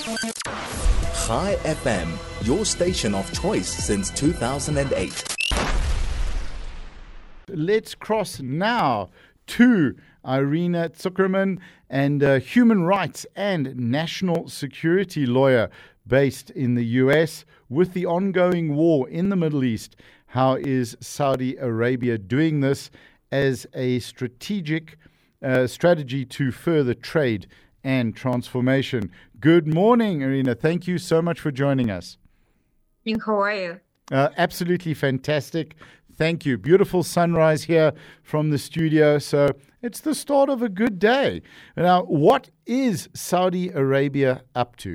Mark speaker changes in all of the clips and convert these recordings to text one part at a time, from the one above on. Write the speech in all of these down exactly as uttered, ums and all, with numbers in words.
Speaker 1: Chai F M, your station of choice since two thousand eight.
Speaker 2: Let's cross now to Irina Tsukerman, and a human rights and national security lawyer based in the U S. With the ongoing war in the Middle East, how is Saudi Arabia doing this as a strategic uh, strategy to further trade and transformation? Good morning, Irina. Thank you so much for joining us.
Speaker 3: How are you?
Speaker 2: Uh, absolutely fantastic. Thank you. Beautiful sunrise here from the studio. So it's the start of a good day. Now, what is Saudi Arabia up to?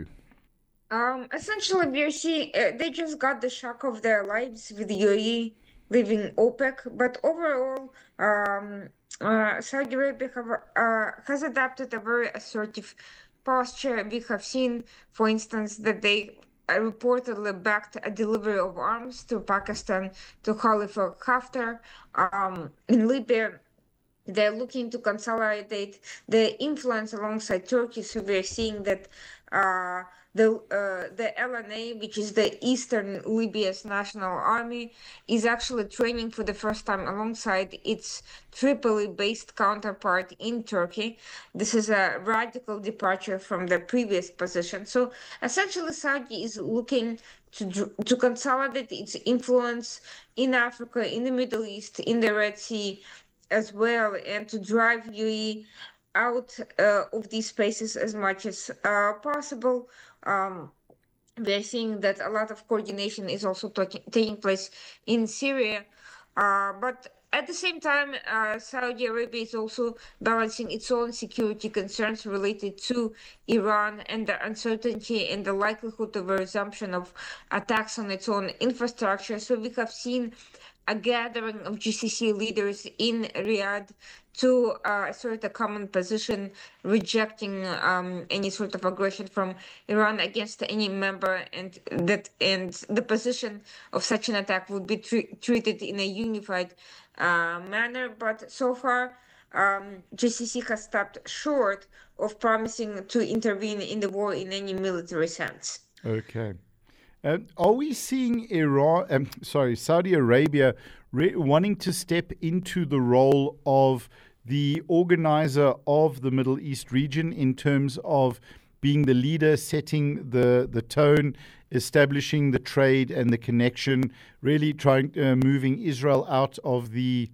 Speaker 3: Um, essentially, we are seeing uh, they just got the shock of their lives with U A E leaving OPEC, but overall, um, uh, Saudi Arabia have, uh, has adopted a very assertive posture. We have seen, for instance, that they uh, reportedly backed a delivery of arms to Pakistan to Khalifa Haftar. Um, in Libya, they're looking to consolidate the influence alongside Turkey. So we're seeing that uh, the uh, the L N A, which is the Eastern Libya's national army, is actually training for the first time alongside its Tripoli-based counterpart in Turkey. This is a radical departure from the previous position. So essentially, Saudi is looking to to consolidate its influence in Africa, in the Middle East, in the Red Sea as well, and to drive U A E out uh, of these spaces as much as uh, possible. Um, we're seeing that a lot of coordination is also talking, taking place in Syria, uh, but at the same time, uh, Saudi Arabia is also balancing its own security concerns related to Iran and the uncertainty and the likelihood of a resumption of attacks on its own infrastructure. So we have seen a gathering of G C C leaders in Riyadh to uh, assert a common position, rejecting um, any sort of aggression from Iran against any member, and that and the position of such an attack would be tre- treated in a unified uh, manner. But so far, um, G C C has stopped short of promising to intervene in the war in any military sense.
Speaker 2: Okay. Uh, are we seeing Iran, um, sorry, Saudi Arabia re- wanting to step into the role of the organizer of the Middle East region in terms of being the leader, setting the, the tone, establishing the trade and the connection, really trying uh, moving Israel out of the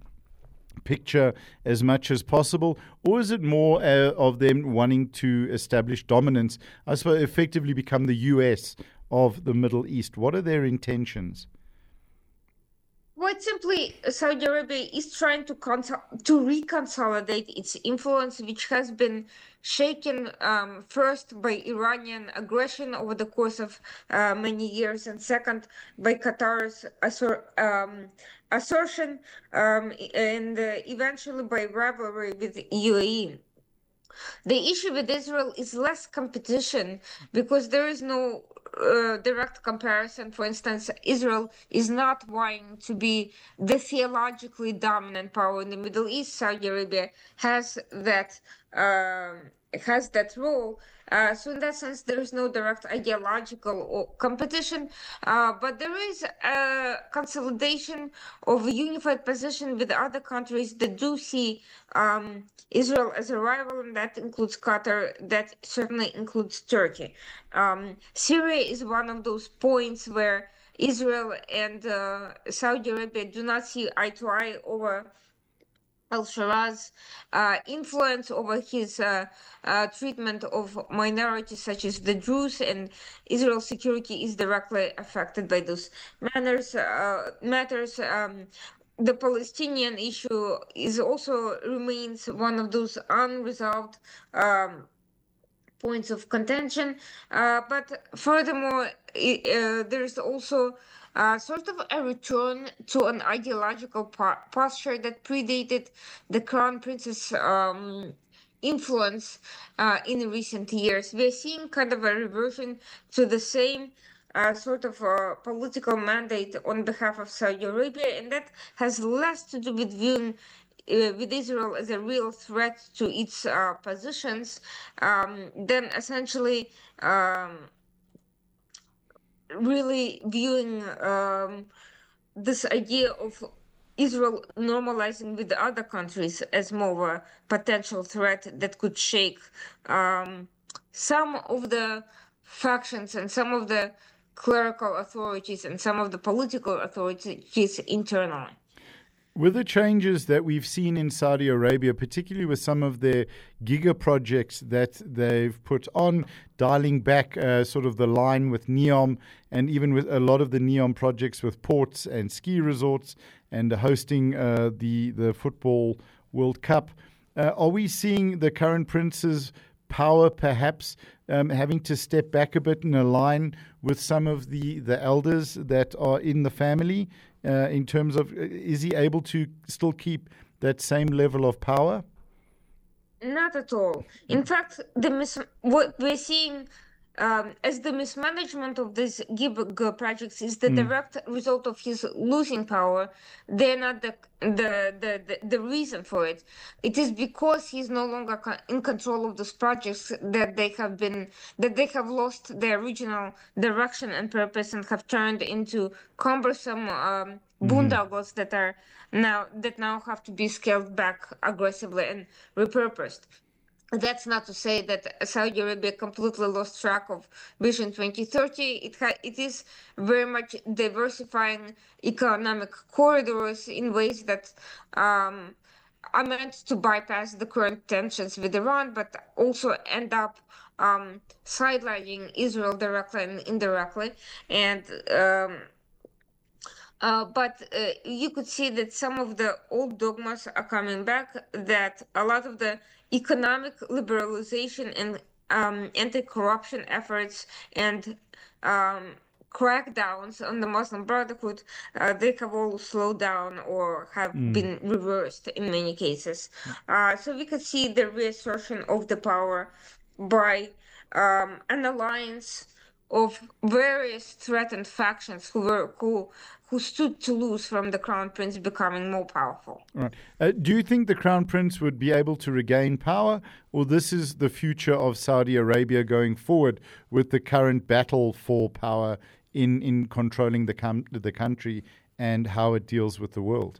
Speaker 2: picture as much as possible? Or is it more uh, of them wanting to establish dominance, I suppose effectively become the U S of the Middle East? What are their intentions?
Speaker 3: Quite simply, Saudi Arabia is trying to consol- to reconsolidate its influence, which has been shaken um, first by Iranian aggression over the course of uh, many years, and second by Qatar's assor- um, assertion, um, and uh, eventually by rivalry with U A E. The issue with Israel is less competition because there is no uh, direct comparison. For instance, Israel is not vying to be the theologically dominant power in the Middle East. Saudi Arabia has that um has that role. Uh, so in that sense, there is no direct ideological or competition, uh, but there is a consolidation of a unified position with other countries that do see um, Israel as a rival, and that includes Qatar, that certainly includes Turkey. Um, Syria is one of those points where Israel and uh, Saudi Arabia do not see eye to eye over al-Sharaz uh, influence over his uh, uh, treatment of minorities such as the Druze, and Israel's security is directly affected by those manners, uh, matters. Um, the Palestinian issue is also remains one of those unresolved um, points of contention. Uh, but furthermore, uh, there's also uh, sort of a return to an ideological po- posture that predated the Crown Prince's um, influence uh, in recent years. We're seeing kind of a reversion to the same uh, sort of uh, political mandate on behalf of Saudi Arabia, and that has less to do with viewing uh, with Israel as a real threat to its uh, positions, um, then essentially um, really viewing um, this idea of Israel normalizing with other countries as more of a potential threat that could shake um, some of the factions and some of the clerical authorities and some of the political authorities internally.
Speaker 2: With the changes that we've seen in Saudi Arabia, particularly with some of their giga projects that they've put on, dialing back uh, sort of the line with NEOM, and even with a lot of the NEOM projects with ports and ski resorts, and hosting uh, the, the Football World Cup, uh, are we seeing the current prince's power perhaps um, having to step back a bit and align with some of the, the elders that are in the family? Uh, in terms of, is he able to still keep that same level of power?
Speaker 3: Not at all. In fact, the mis- what we're seeing um, as the mismanagement of these giga projects is the
Speaker 2: Mm.
Speaker 3: direct result of his losing power. They're not the the, the, the the reason for it. It is because he's no longer co- in control of those projects that they have been that they have lost their original direction and purpose and have turned into cumbersome um, boondoggles that are now that now have to be scaled back aggressively and repurposed. That's not to say that Saudi Arabia completely lost track of Vision twenty thirty. It ha- it is very much diversifying economic corridors in ways that um, are meant to bypass the current tensions with Iran, but also end up um, sidelining Israel directly and indirectly. And um, uh, but uh, you could see that some of the old dogmas are coming back, that a lot of the economic liberalization and um, anti-corruption efforts and um, crackdowns on the Muslim Brotherhood, uh, they have all slowed down or have been reversed in many cases. Uh, so we could see the reassertion of the power by um, an alliance of various threatened factions who were who who stood to lose from the crown prince becoming more powerful.
Speaker 2: Right. Uh, do you think the crown prince would be able to regain power, or this is the future of Saudi Arabia going forward with the current battle for power in, in controlling the com- the country and how it deals with the world?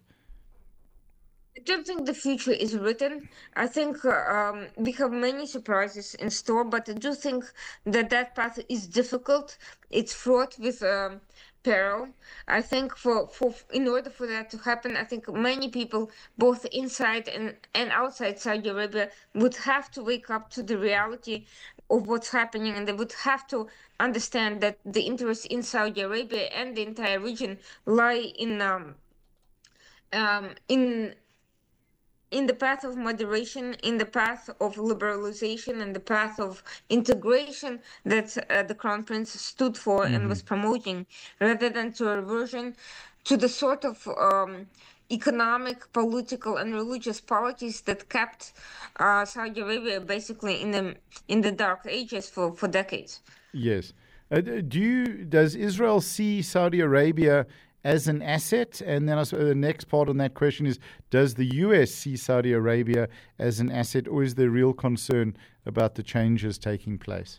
Speaker 3: I don't think the future is written. I think uh, um, we have many surprises in store, but I do think that that path is difficult. It's fraught with um, peril. I think for, for in order for that to happen, I think many people, both inside and, and outside Saudi Arabia, would have to wake up to the reality of what's happening, and they would have to understand that the interests in Saudi Arabia and the entire region lie in um, um, in in the path of moderation, in the path of liberalization, and the path of integration that uh, the crown prince stood for and was promoting, rather than to a reversion to the sort of um, economic, political, and religious policies that kept uh, Saudi Arabia basically in the in the dark ages for, for decades.
Speaker 2: Yes. Uh, do you, does Israel see Saudi Arabia as an asset? And then I suppose the next part on that question is, does the U S see Saudi Arabia as an asset, or is there real concern about the changes taking place?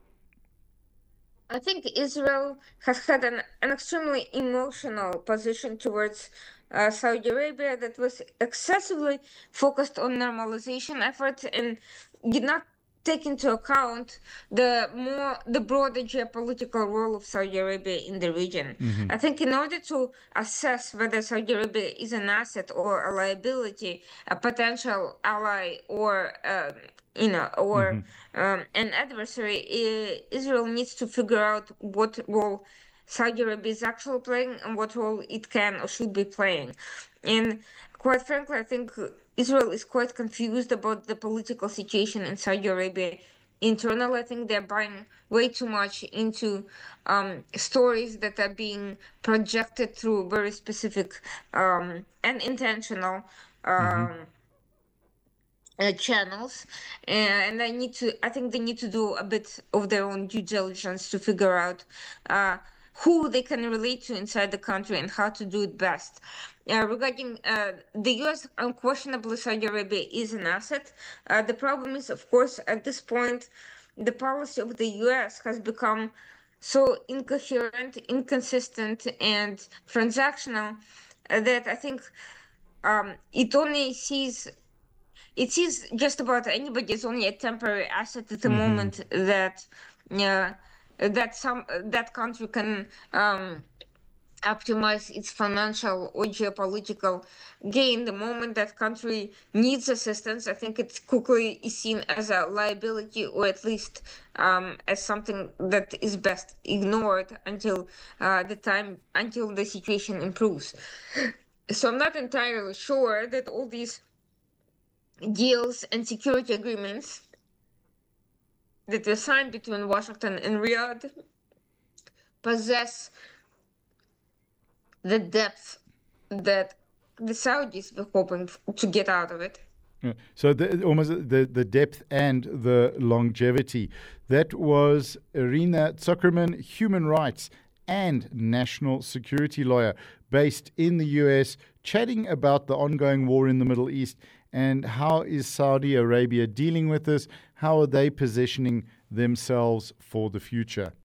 Speaker 3: I think Israel has had an, an extremely emotional position towards uh, Saudi Arabia that was excessively focused on normalization efforts and did not take into account the more the broader geopolitical role of Saudi Arabia in the region. Mm-hmm. I think in order to assess whether Saudi Arabia is an asset or a liability, a potential ally or um, you know, or mm-hmm. um, an adversary, Israel needs to figure out what role Saudi Arabia is actually playing and what role it can or should be playing. And quite frankly, I think Israel is quite confused about the political situation in Saudi Arabia. Internally, I think they're buying way too much into um, stories that are being projected through very specific um, and intentional um, mm-hmm. Uh, channels, and I need to. I think they need to do a bit of their own due diligence to figure out uh, who they can relate to inside the country and how to do it best. Uh, regarding uh, the U S, unquestionably, Saudi Arabia is an asset. Uh, the problem is, of course, at this point, the policy of the U S has become so incoherent, inconsistent, and transactional uh, that I think um, it only sees it sees just about anybody as only a temporary asset at the
Speaker 2: Mm-hmm.
Speaker 3: moment that uh, that some that country can um, optimize its financial or geopolitical gain. The moment that country needs assistance, I think it quickly is seen as a liability, or at least um, as something that is best ignored until uh, the time until the situation improves. So I'm not entirely sure that all these deals and security agreements that were signed between Washington and Riyadh possess the depth that the Saudis were hoping to get out of it.
Speaker 2: Yeah. So the, almost the, the depth and the longevity. That was Irina Zuckerman, human rights and national security lawyer based in the U S, chatting about the ongoing war in the Middle East and how is Saudi Arabia dealing with this? How are they positioning themselves for the future?